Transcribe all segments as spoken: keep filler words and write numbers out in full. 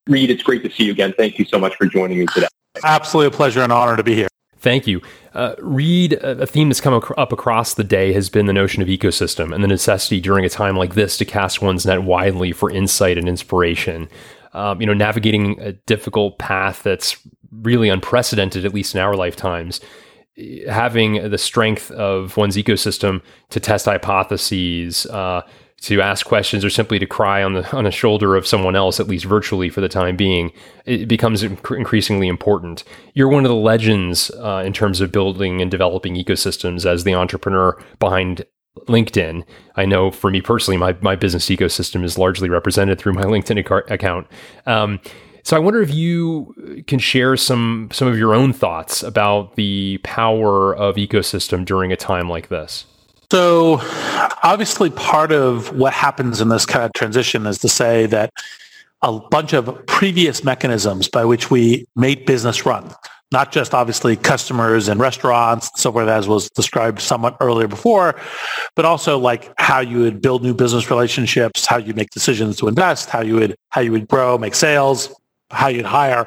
Reid, it's great to see you again. Thank you so much for joining me today. Absolutely a pleasure and honor to be here. Thank you. Uh, Reid, a theme that's come ac- up across the day has been the notion of ecosystem and the necessity during a time like this to cast one's net widely for insight and inspiration. Um, you know, navigating a difficult path that's really unprecedented, at least in our lifetimes, having the strength of one's ecosystem to test hypotheses, uh, to ask questions, or simply to cry on the on the shoulder of someone else, at least virtually for the time being, it becomes inc- increasingly important. You're one of the legends uh, in terms of building and developing ecosystems as the entrepreneur behind LinkedIn. I know for me personally, my, my business ecosystem is largely represented through my LinkedIn ac- account. Um, so I wonder if you can share some some of your own thoughts about the power of ecosystem during a time like this. So obviously part of what happens in this kind of transition is to say that a bunch of previous mechanisms by which we made business run, not just obviously customers and restaurants and so forth, as was described somewhat earlier before, but also like how you would build new business relationships, how you make decisions to invest, how you would how you would grow, make sales, how you'd hire,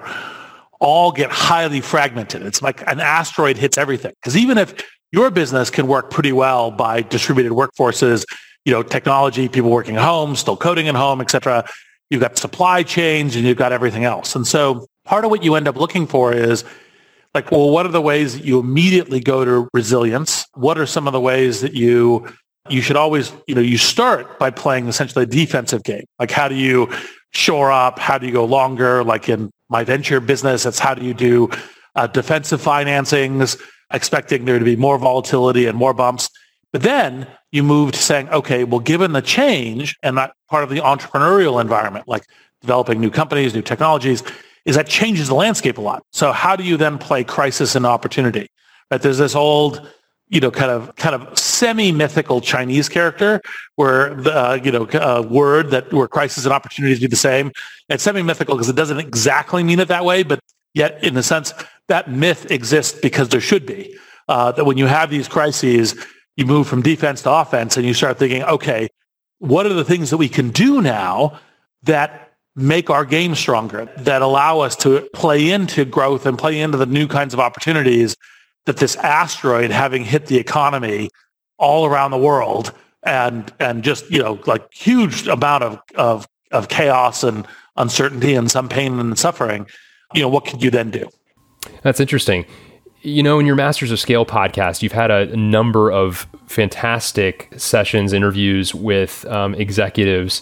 all get highly fragmented. It's like an asteroid hits everything. Because even if your business can work pretty well by distributed workforces, you know, technology, people working at home, still coding at home, et cetera. You've got supply chains and you've got everything else. And so part of what you end up looking for is like, well, what are the ways that you immediately go to resilience? What are some of the ways that you you should always, you know, you start by playing essentially a defensive game. Like how do you shore up? How do you go longer? Like in my venture business, it's how do you do uh, defensive financings, expecting there to be more volatility and more bumps. But then you move to saying, okay, well, given the change and that part of the entrepreneurial environment, like developing new companies, new technologies, is that changes the landscape a lot. So how do you then play crisis and opportunity? Right? There's this old, you know, kind of kind of semi-mythical Chinese character where the uh, you know uh, word that where crisis and opportunities be the same. It's semi-mythical because it doesn't exactly mean it that way, but yet in a sense that myth exists because there should be. Uh, that when you have these crises, you move from defense to offense and you start thinking, okay, what are the things that we can do now that make our game stronger, that allow us to play into growth and play into the new kinds of opportunities that this asteroid having hit the economy all around the world and and just, you know, like huge amount of, of, of chaos and uncertainty and some pain and suffering, you know, what could you then do? That's interesting. You know, in your Masters of Scale podcast, you've had a number of fantastic sessions, interviews with um, executives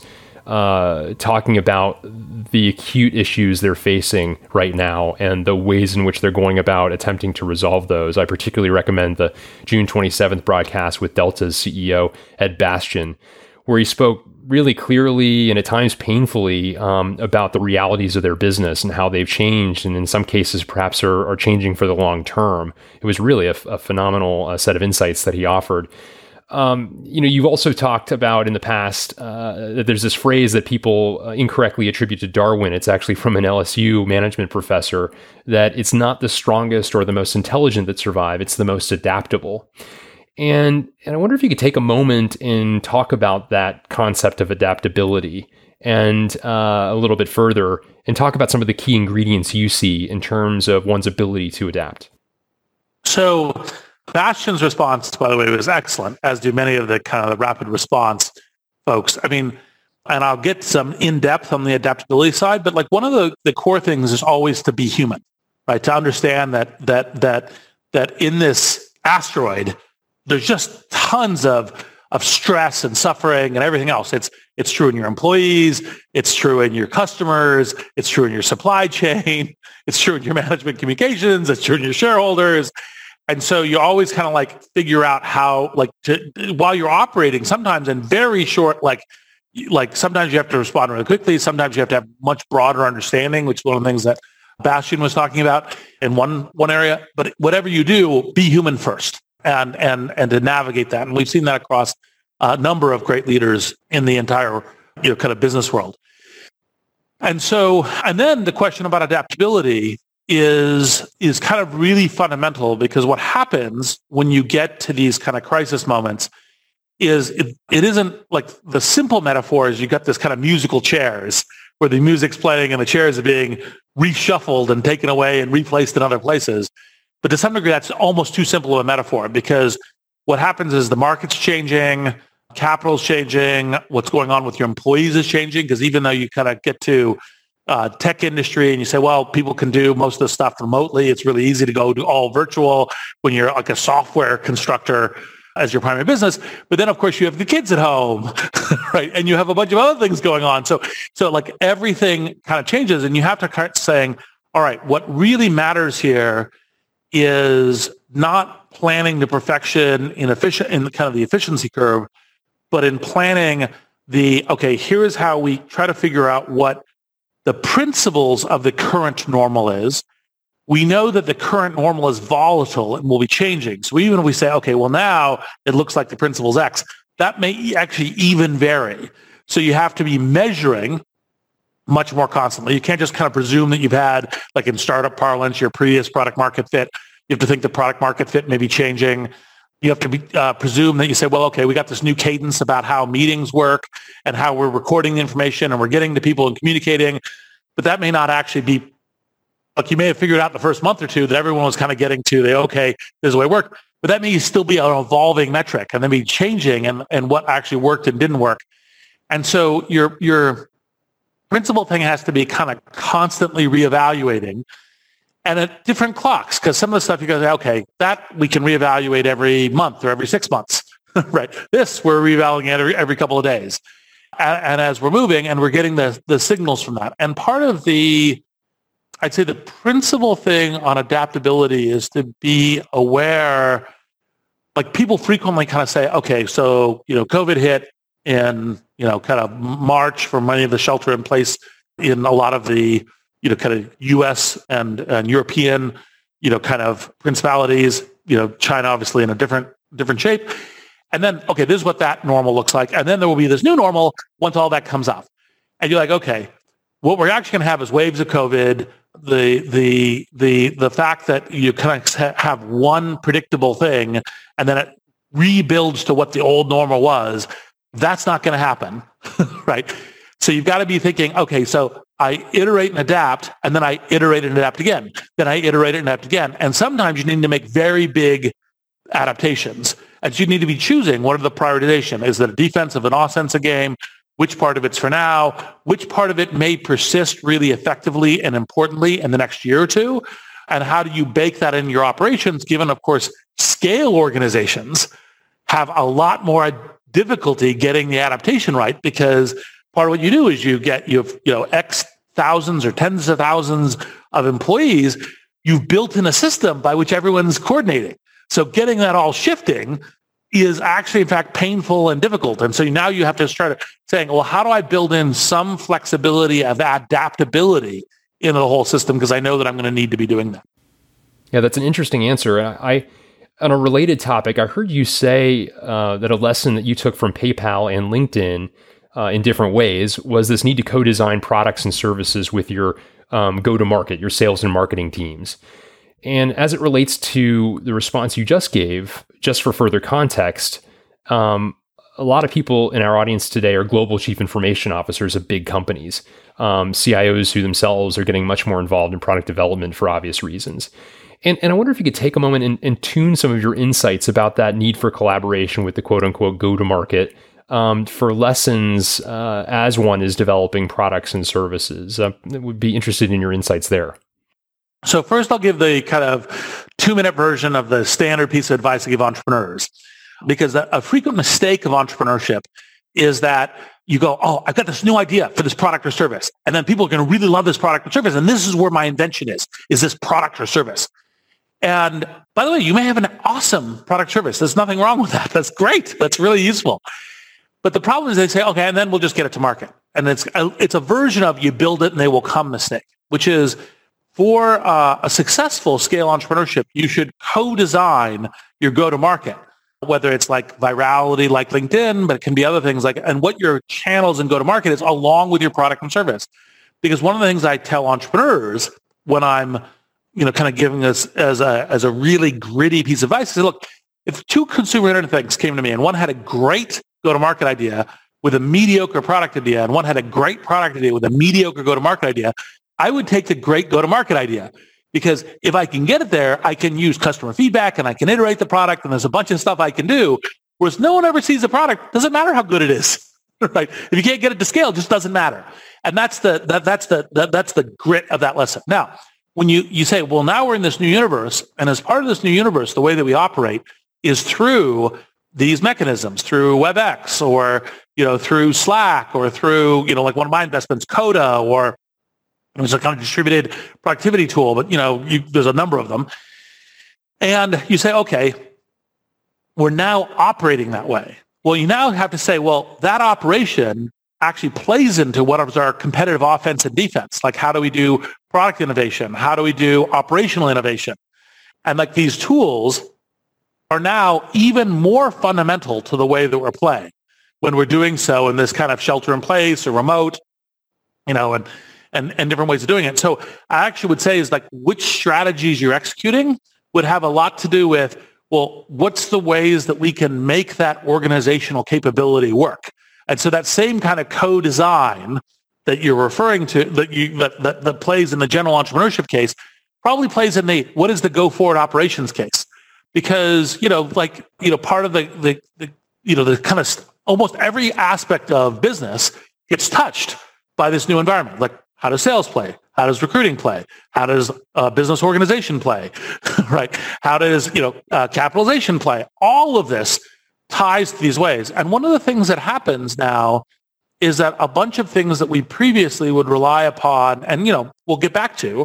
uh, talking about the acute issues they're facing right now and the ways in which they're going about attempting to resolve those. I particularly recommend the June twenty-seventh broadcast with Delta's C E O, Ed Bastian, where he spoke really clearly and at times painfully um, about the realities of their business and how they've changed, and in some cases perhaps are, are changing for the long term. It was really a, a phenomenal uh, set of insights that he offered. Um, you know, you've also talked about in the past uh, that there's this phrase that people uh, incorrectly attribute to Darwin. It's actually from an L S U management professor, that it's not the strongest or the most intelligent that survive, it's the most adaptable. And and I wonder if you could take a moment and talk about that concept of adaptability and uh, a little bit further and talk about some of the key ingredients you see in terms of one's ability to adapt. So Bastian's response, by the way, was excellent, as do many of the kind of the rapid response folks. I mean, and I'll get some in-depth on the adaptability side, but like one of the, the core things is always to be human, right? To understand that that that that in this asteroid, there's just tons of of stress and suffering and everything else. It's it's true in your employees, it's true in your customers, it's true in your supply chain, it's true in your management communications, it's true in your shareholders. And so you always kind of like figure out how, like, to, while you're operating, sometimes in very short, like, like sometimes you have to respond really quickly. Sometimes you have to have much broader understanding, which is one of the things that Bastian was talking about in one one area. But whatever you do, be human first, and and and to navigate that. And we've seen that across a number of great leaders in the entire, you know, kind of business world. And so, and then the question about adaptability is is kind of really fundamental, because what happens when you get to these kind of crisis moments is it, it isn't like the simple metaphor is you got this kind of musical chairs, where the music's playing and the chairs are being reshuffled and taken away and replaced in other places. But to some degree, that's almost too simple of a metaphor, because what happens is the market's changing, capital's changing, what's going on with your employees is changing, because even though you kind of get to uh, tech industry and you say, well, people can do most of the stuff remotely, it's really easy to go to all virtual when you're like a software constructor as your primary business. But then, of course, you have the kids at home, right? And you have a bunch of other things going on. So, so like everything kind of changes, and you have to start saying, all right, what really matters here is not planning to perfection in efficient in kind of the efficiency curve, but in planning the, okay, here is how we try to figure out what the principles of the current normal is. We know that the current normal is volatile and will be changing. So even if we say, okay, well, now it looks like the principle's X, that may actually even vary. So you have to be measuring much more constantly. You can't just kind of presume that you've had, like in startup parlance, your previous product market fit. You have to think the product market fit may be changing. You have to be, uh, presume that you say, well, okay, we got this new cadence about how meetings work and how we're recording the information and we're getting to people and communicating. But that may not actually be, like you may have figured out the first month or two that everyone was kind of getting to the, okay, this is the way it worked. But that may still be an evolving metric and then be changing and, and what actually worked and didn't work. And so your your principal thing has to be kind of constantly reevaluating and at different clocks, because some of the stuff you go, okay, that we can reevaluate every month or every six months, right? This we're reevaluating every, every couple of days. And, and as we're moving and we're getting the, the signals from that. And part of the, I'd say the principal thing on adaptability is to be aware, like people frequently kind of say, okay, so, you know, COVID hit in, you know, kind of March for many of the shelter in place in a lot of the, you know, kind of U S and, and European, you know, kind of principalities, you know, China obviously in a different, different shape. And then, okay, this is what that normal looks like. And then there will be this new normal once all that comes up. And you're like, okay, what we're actually going to have is waves of COVID. The the the the fact that you kind of have one predictable thing and then it rebuilds to what the old normal was, that's not going to happen, right? So you've got to be thinking, okay, so I iterate and adapt, and then I iterate and adapt again. Then I iterate and adapt again. And sometimes you need to make very big adaptations. And you need to be choosing what are the prioritization. Is it a defensive and offensive game? Which part of it's for now? Which part of it may persist really effectively and importantly in the next year or two? And how do you bake that in your operations, given, of course, scale organizations have a lot more difficulty getting the adaptation right, because part of what you do is you get, you have, you know, X thousands or tens of thousands of employees. You've built in a system by which everyone's coordinating. So getting that all shifting is actually, in fact, painful and difficult. And so now you have to start saying, well, how do I build in some flexibility of adaptability into the whole system? Because I know that I'm going to need to be doing that. Yeah, that's an interesting answer. I, on a related topic, I heard you say uh, that a lesson that you took from PayPal and LinkedIn uh, in different ways was this need to co-design products and services with your um, go-to-market, your sales and marketing teams. And as it relates to the response you just gave, just for further context, um, a lot of people in our audience today are global chief information officers of big companies, um, C I Os who themselves are getting much more involved in product development for obvious reasons. And, and I wonder if you could take a moment and, and tune some of your insights about that need for collaboration with the quote unquote go-to-market um, for lessons uh, as one is developing products and services. Uh, I would be interested in your insights there. So first, I'll give the kind of two-minute version of the standard piece of advice I give entrepreneurs, because a frequent mistake of entrepreneurship is that you go, oh, I've got this new idea for this product or service, and then people are going to really love this product or service, and this is where my invention is, is this product or service. And by the way, you may have an awesome product or service. There's nothing wrong with that. That's great. That's really useful. But the problem is they say, okay, and then we'll just get it to market. And it's a, it's a version of you build it and they will come mistake, which is, for uh, a successful scale entrepreneurship, you should co-design your go-to-market, whether it's like virality like LinkedIn, but it can be other things like, and what your channels and go-to-market is along with your product and service. Because one of the things I tell entrepreneurs when I'm, you know, kind of giving this as a, as a really gritty piece of advice, I say, look, if two consumer internet things came to me and one had a great go-to-market idea, with a mediocre product idea and one had a great product idea with a mediocre go-to-market idea, I would take the great go-to-market idea. Because if I can get it there, I can use customer feedback and I can iterate the product and there's a bunch of stuff I can do. Whereas no one ever sees the product. Doesn't matter how good it is, right? If you can't get it to scale, it just doesn't matter. And that's the that, that's the that, that's the grit of that lesson. Now, when you you say, well, now we're in this new universe, and as part of this new universe, the way that we operate is through these mechanisms, through WebEx or you know through Slack or through you know like one of my investments, Coda, or it was a kind of distributed productivity tool, but you know, you, there's a number of them. And you say, okay, we're now operating that way. Well, you now have to say, well, that operation actually plays into what is our competitive offense and defense. Like, how do we do product innovation? How do we do operational innovation? And like these tools are now even more fundamental to the way that we're playing when we're doing so in this kind of shelter in place or remote, you know, and And, and different ways of doing it. So I actually would say is like which strategies you're executing would have a lot to do with, well, what's the ways that we can make that organizational capability work? And so that same kind of co-design that you're referring to, that you that, that, that plays in the general entrepreneurship case, probably plays in the what is the go forward operations case? Because, you know, like, you know, part of the, the, the you know, the kind of st- almost every aspect of business gets touched by this new environment. Like, how does sales play? How does recruiting play? How does uh, business organization play? Right? How does you know uh, capitalization play? All of this ties to these ways. And one of the things that happens now is that a bunch of things that we previously would rely upon, and you know we'll get back to,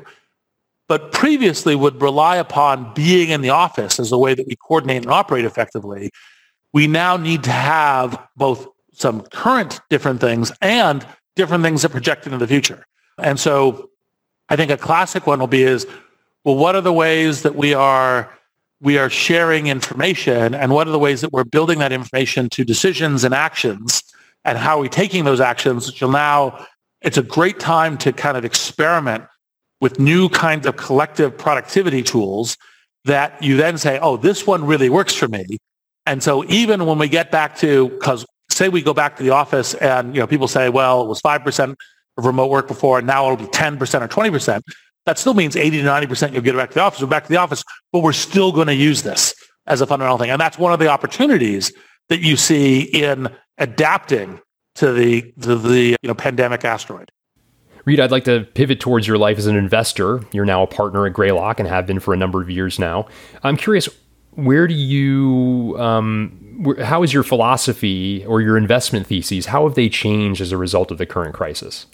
but previously would rely upon being in the office as a way that we coordinate and operate effectively. We now need to have both some current different things and different things that project into the future. And so I think a classic one will be is, well, what are the ways that we are we are sharing information and what are the ways that we're building that information to decisions and actions and how are we taking those actions, which will now, it's a great time to kind of experiment with new kinds of collective productivity tools that you then say, oh, this one really works for me. And so even when we get back to, because say we go back to the office and you know people say, well, it was five percent of remote work before, and now it'll be ten percent or twenty percent. That still means eighty to ninety percent you'll get back to the office. We're back to the office, but we're still going to use this as a fundamental thing. And that's one of the opportunities that you see in adapting to the to the you know pandemic asteroid. Reid, I'd like to pivot towards your life as an investor. You're now a partner at Greylock and have been for a number of years now. I'm curious, where do you, um, where, how is your philosophy or your investment theses, how have they changed as a result of the current crisis?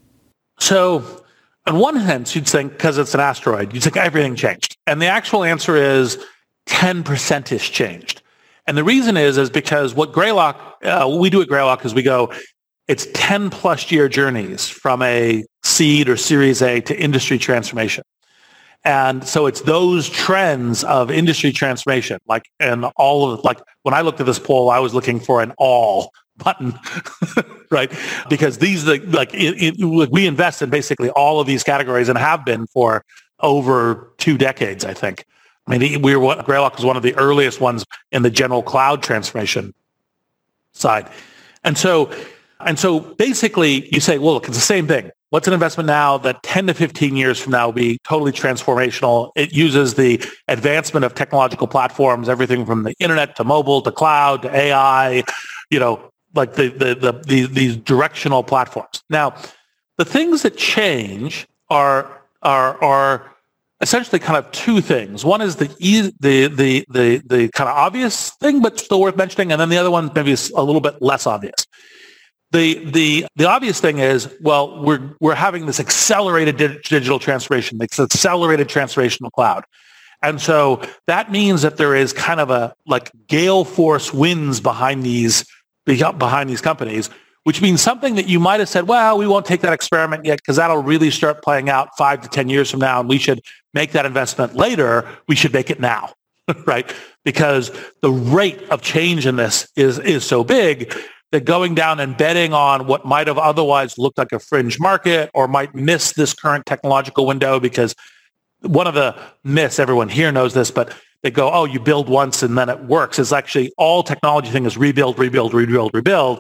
So on one hand, you'd think, because it's an asteroid, you'd think everything changed. And the actual answer is ten percent has changed. And the reason is, is because what Greylock, uh, what we do at Greylock is we go, it's ten plus year journeys from a seed or series A to industry transformation. And so it's those trends of industry transformation, like, and all of, like, when I looked at this poll, I was looking for an all button, right? Because these, like, it, it, we invest in basically all of these categories and have been for over two decades, I think. I mean, we were, Greylock was one of the earliest ones in the general cloud transformation side. And so, and so basically you say, well, look, it's the same thing. What's an investment now that ten to fifteen years from now will be totally transformational? It uses the advancement of technological platforms, everything from the internet to mobile to cloud to A I, you know, like the, the, the, the these directional platforms. Now, the things that change are, are, are essentially kind of two things. One is the, the, the, the, the kind of obvious thing, but still worth mentioning. And then the other one maybe is a little bit less obvious. The the the obvious thing is, well, we're we're having this accelerated di- digital transformation, this accelerated transformation of cloud. And so that means that there is kind of a like gale force winds behind these behind these companies, which means something that you might have said, well, we won't take that experiment yet because that'll really start playing out five to ten years from now, and we should make that investment later. We should make it now, right? Because the rate of change in this is is so big that going down and betting on what might have otherwise looked like a fringe market or might miss this current technological window, because one of the myths, everyone here knows this, but they go, oh, you build once and then it works. It's actually all technology thing is rebuild, rebuild, rebuild, rebuild.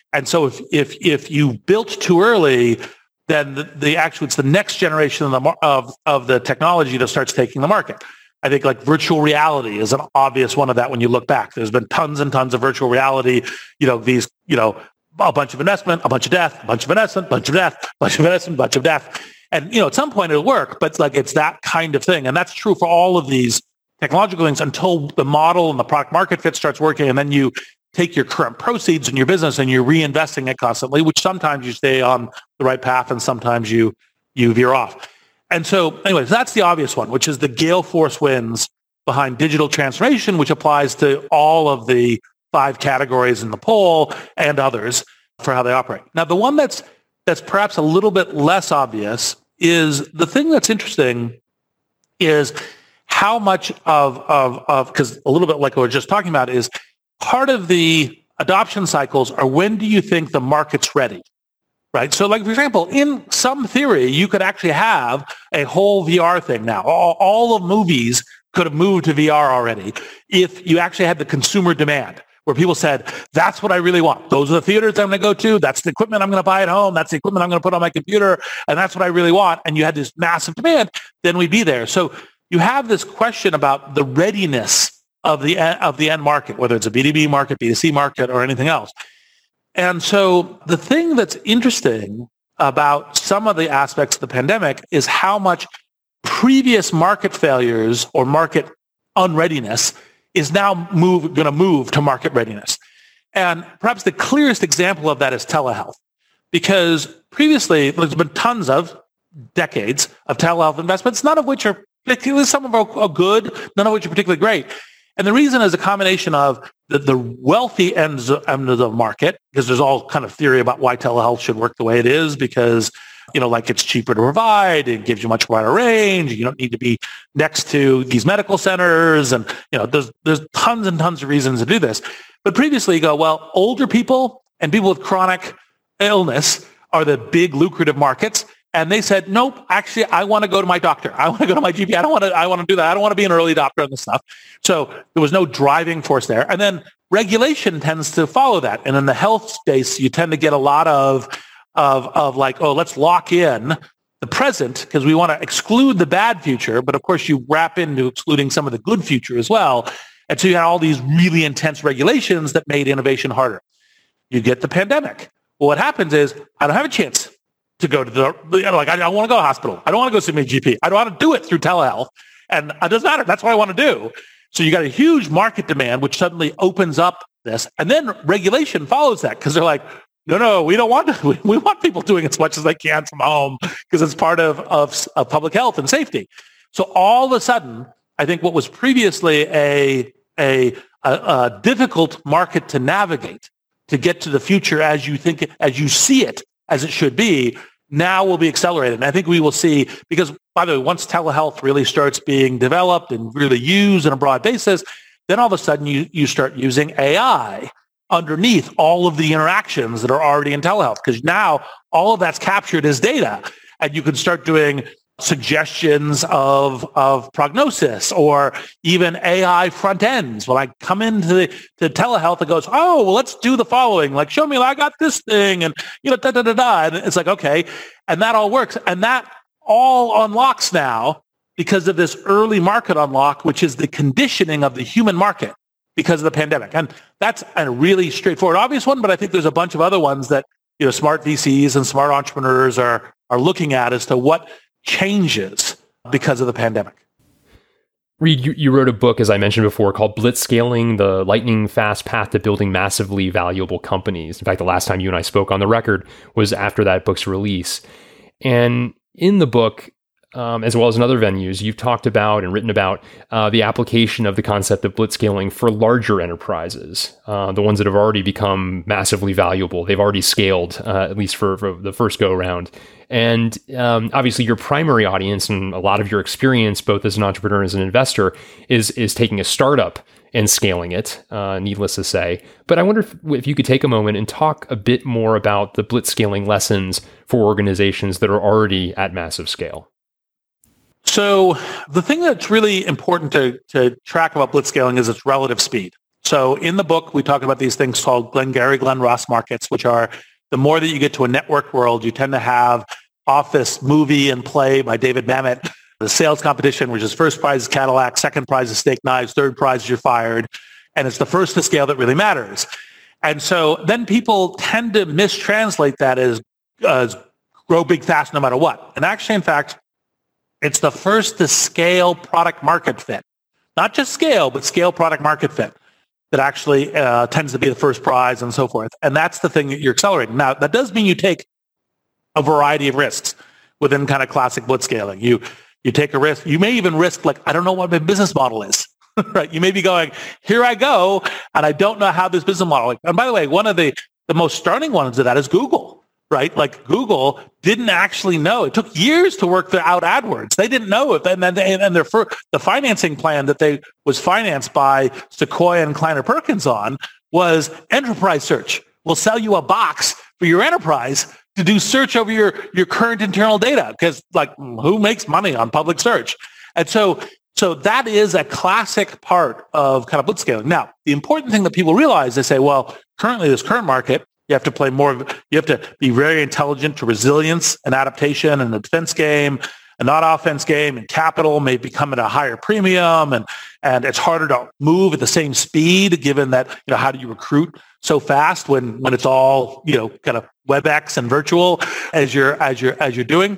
And so if if if you built too early, then the, the actual it's the next generation of the of of the technology that starts taking the market. I think like virtual reality is an obvious one of that when you look back. There's been tons and tons of virtual reality, you know, these, you know, a bunch of investment, a bunch of death, a bunch of investment, a bunch of death, a bunch of investment, a bunch of death. And, you know, at some point it'll work, but it's like it's that kind of thing. And that's true for all of these technological things until the model and the product market fit starts working. And then you take your current proceeds in your business and you're reinvesting it constantly, which sometimes you stay on the right path and sometimes you you veer off. And so anyways, that's the obvious one, which is the gale force winds behind digital transformation, which applies to all of the five categories in the poll and others for how they operate. Now, the one that's that's perhaps a little bit less obvious is the thing that's interesting is how much of, of, of because a little bit like what we were just talking about is part of the adoption cycles are when do you think the market's ready, right? So like, for example, in some theory, you could actually have a whole V R thing now. All, all of movies could have moved to V R already if you actually had the consumer demand where people said, that's what I really want. Those are the theaters I'm going to go to. That's the equipment I'm going to buy at home. That's the equipment I'm going to put on my computer. And that's what I really want. And you had this massive demand, then we'd be there. So you have this question about the readiness of the of the end market, whether it's a B two B market, B two C market, or anything else. And so the thing that's interesting about some of the aspects of the pandemic is how much previous market failures or market unreadiness is now move going to move to market readiness. And perhaps the clearest example of that is telehealth, because previously there's been tons of decades of telehealth investments, none of which are particularly, some of them are good, none of which are particularly great. And the reason is a combination of the, the wealthy ends end of the market, because there's all kind of theory about why telehealth should work the way it is, because, you know, like it's cheaper to provide, it gives you much wider range, you don't need to be next to these medical centers, and, you know, there's there's tons and tons of reasons to do this. But previously you go, well, older people and people with chronic illness are the big lucrative markets. And they said, nope, actually, I want to go to my doctor. I want to go to my G P. I don't want to, I want to do that. I don't want to be an early adopter on this stuff. So there was no driving force there. And then regulation tends to follow that. And in the health space, you tend to get a lot of, of, of like, oh, let's lock in the present because we want to exclude the bad future. But of course, you wrap into excluding some of the good future as well. And so you had all these really intense regulations that made innovation harder. You get the pandemic. Well, what happens is I don't have a chance to go to the, you know, like, I don't want to go to the hospital. I don't want to go see my G P. I don't want to do it through telehealth. And it doesn't matter. That's what I want to do. So you got a huge market demand, which suddenly opens up this. And then regulation follows that because they're like, no, no, we don't want to. We, we want people doing as much as they can from home because it's part of, of, of public health and safety. So all of a sudden, I think what was previously a, a, a, a difficult market to navigate, to get to the future as you think, as you see it, as it should be, now will be accelerated. And I think we will see, because by the way, once telehealth really starts being developed and really used on a broad basis, then all of a sudden you, you start using A I underneath all of the interactions that are already in telehealth, because now all of that's captured as data. And you can start doing suggestions of, of prognosis or even A I front ends. When I come into the, to telehealth, it goes, oh, well, let's do the following. Like, show me, I got this thing. And, you know, da, da, da, da. And it's like, okay. And that all works. And that all unlocks now because of this early market unlock, which is the conditioning of the human market because of the pandemic. And that's a really straightforward, obvious one. But I think there's a bunch of other ones that, you know, smart V Cs and smart entrepreneurs are, are looking at as to what changes because of the pandemic. Reid, you, you wrote a book, as I mentioned before, called Blitzscaling, the lightning fast path to building massively valuable companies. In fact, the last time you and I spoke on the record was after that book's release. And in the book, um, as well as in other venues, you've talked about and written about uh, the application of the concept of blitzscaling for larger enterprises, uh, the ones that have already become massively valuable. They've already scaled, uh, at least for, for the first go around. And um, obviously your primary audience and a lot of your experience, both as an entrepreneur and as an investor, is is taking a startup and scaling it, uh, needless to say. But I wonder if, if you could take a moment and talk a bit more about the blitzscaling lessons for organizations that are already at massive scale. So the thing that's really important to, to track about blitzscaling is its relative speed. So in the book, we talk about these things called Glengarry Glen Ross markets, which are the more that you get to a network world, you tend to have Office, Movie, and Play by David Mamet, the sales competition, which is first prize is Cadillac, second prize is steak knives, third prize is you're fired. And it's the first to scale that really matters. And so then people tend to mistranslate that as, as grow big fast no matter what. And actually, in fact, it's the first to scale product market fit. Not just scale, but scale product market fit that actually uh, tends to be the first prize and so forth. And that's the thing that you're accelerating. Now, that does mean you take a variety of risks within kind of classic blitzscaling. You, you take a risk. You may even risk, like, I don't know what my business model is. Right? You may be going, here I go, and I don't know how this business model. And by the way, one of the, the most starting ones of that is Google, right? Like Google didn't actually know. It took years to work out AdWords. They didn't know if, and then and their first, the financing plan that they was financed by Sequoia and Kleiner Perkins on was enterprise search. We'll sell you a box for your enterprise to do search over your, your current internal data, because like who makes money on public search? And so So that is a classic part of kind of blitzscaling. Now, the important thing that people realize, they say, well, currently this current market, you have to play more, you have to be very intelligent to resilience and adaptation and the defense game, and not offense game, and capital may become at a higher premium, and, and it's harder to move at the same speed, given that, you know, how do you recruit so fast when, when it's all, you know, kind of WebEx and virtual as you're, as you're, as you're doing.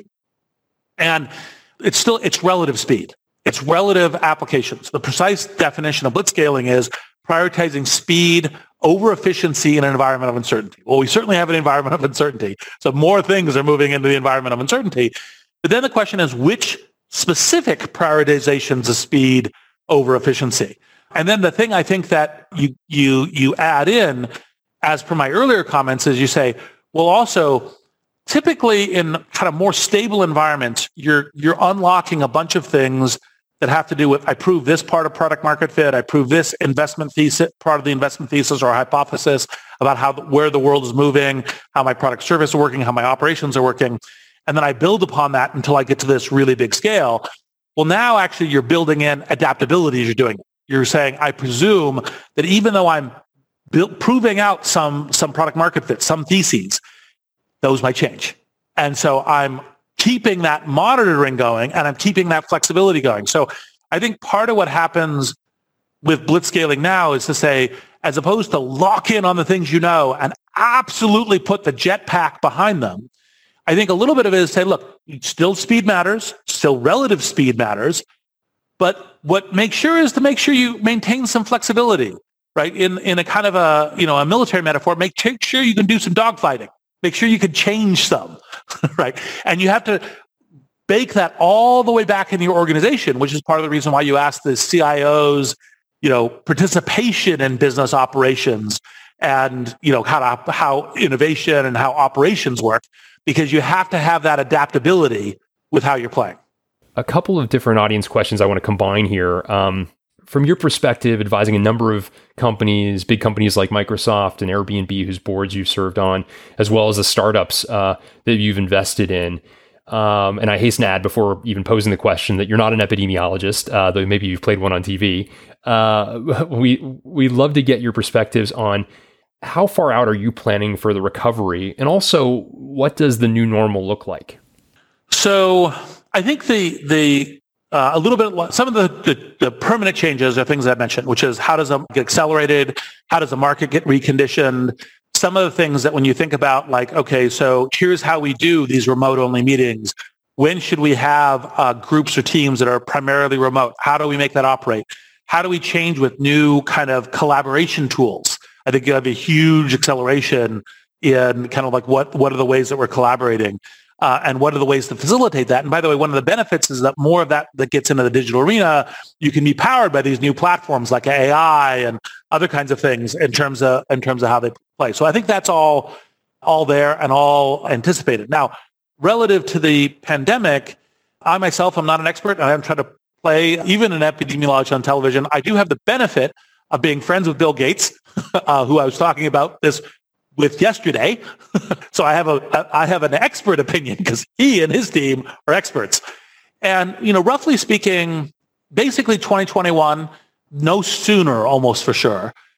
And it's still, it's relative speed. It's relative applications. The precise definition of blitzscaling is prioritizing speed over efficiency in an environment of uncertainty. Well, we certainly have an environment of uncertainty. So more things are moving into the environment of uncertainty. But then the question is, which specific prioritizations of speed over efficiency? And then the thing I think that you you you add in, as per my earlier comments, is you say, well, also, typically in kind of more stable environments, you're you're unlocking a bunch of things that have to do with, I prove this part of product market fit, I prove this investment thesis, part of the investment thesis or hypothesis about how where the world is moving, how my product service is working, how my operations are working. And then I build upon that until I get to this really big scale. Well, now actually you're building in adaptability as you're doing it. You're saying, I presume that even though I'm build, proving out some, some product market fit, some theses, those might change. And so I'm keeping that monitoring going, and I'm keeping that flexibility going. So I think part of what happens with blitzscaling now is to say, as opposed to lock in on the things you know and absolutely put the jetpack behind them, I think a little bit of it is say, look, still speed matters, still relative speed matters, but what make sure is to make sure you maintain some flexibility, right? In in a kind of a, you know, a military metaphor, make sure you can do some dogfighting. Make sure you can change some, right? And you have to bake that all the way back in your organization, which is part of the reason why you ask the C I Os, you know, participation in business operations and, you know, how to, how innovation and how operations work, because you have to have that adaptability with how you're playing. A couple of different audience questions I want to combine here. Um, From your perspective, advising a number of companies, big companies like Microsoft and Airbnb, whose boards you've served on, as well as the startups uh, that you've invested in. Um, and I hasten to add before even posing the question that you're not an epidemiologist, uh, though maybe you've played one on T V. Uh, we, we'd love to get your perspectives on how far out are you planning for the recovery? And also, what does the new normal look like? So I think the the Uh, a little bit, some of the, the, the permanent changes are things I mentioned, which is how does it get accelerated? How does the market get reconditioned? Some of the things that when you think about like, okay, so here's how we do these remote only meetings. When should we have uh, groups or teams that are primarily remote? How do we make that operate? How do we change with new kind of collaboration tools? I think you have a huge acceleration in kind of like what, what are the ways that we're collaborating? Uh, and what are the ways to facilitate that? And by the way, one of the benefits is that more of that that gets into the digital arena, you can be powered by these new platforms like A I and other kinds of things in terms of in terms of how they play. So I think that's all all there and all anticipated. Now, relative to the pandemic, I myself am not an expert. I haven't tried to play even an epidemiologist on television. I do have the benefit of being friends with Bill Gates, uh, who I was talking about this with yesterday. So I have a I have an expert opinion because he and his team are experts. And, you know, roughly speaking, basically twenty twenty-one, no sooner almost for sure,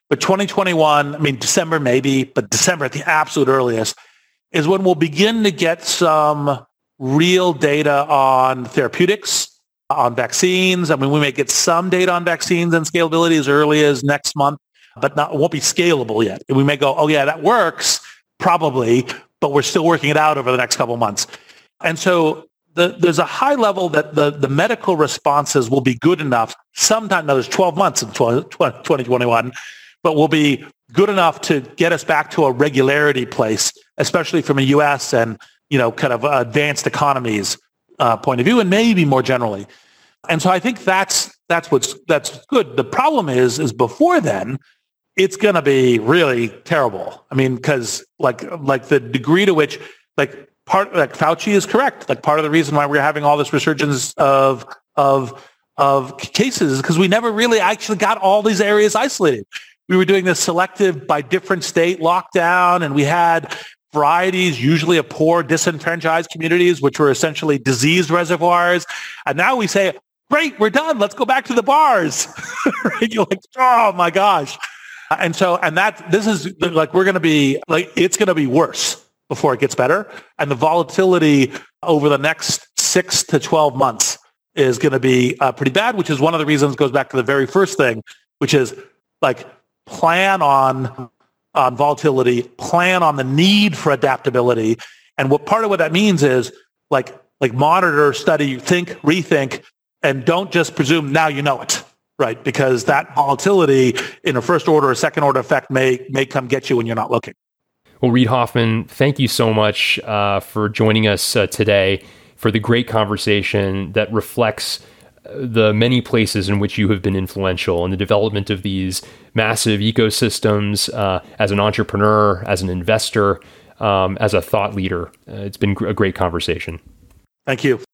But twenty twenty-one, I mean, December maybe, but December at the absolute earliest is when we'll begin to get some real data on therapeutics, on vaccines. I mean, we may get some data on vaccines and scalability as early as next month, but not, it won't be scalable yet. And we may go, oh yeah, that works, probably, but we're still working it out over the next couple of months. And so the, there's a high level that the, the medical responses will be good enough sometime, now there's twelve months in twenty twenty-one, but will be good enough to get us back to a regularity place, especially from a U S and, you know, kind of advanced economies uh, point of view, and maybe more generally. And so I think that's that's what's that's good. The problem is, is before then, it's going to be really terrible. I mean, because like like the degree to which like part like Fauci is correct. Like part of the reason why we're having all this resurgence of of of cases is because we never really actually got all these areas isolated. We were doing this selective by different state lockdown, and we had varieties, usually of poor, disenfranchised communities, which were essentially disease reservoirs. And now we say, great, we're done. Let's go back to the bars. Right? You're like, oh my gosh. And so, and that, this is like, we're going to be like, it's going to be worse before it gets better. And the volatility over the next six to twelve months is going to be uh, pretty bad, which is one of the reasons, goes back to the very first thing, which is like plan on on volatility, plan on the need for adaptability. And what part of what that means is like, like monitor, study, think, rethink, and don't just presume now you know it, right? Because that volatility in a first order or second order effect may, may come get you when you're not looking. Well, Reid Hoffman, thank you so much uh, for joining us uh, today for the great conversation that reflects the many places in which you have been influential in the development of these massive ecosystems, uh, as an entrepreneur, as an investor, um, as a thought leader. Uh, it's been a great conversation. Thank you.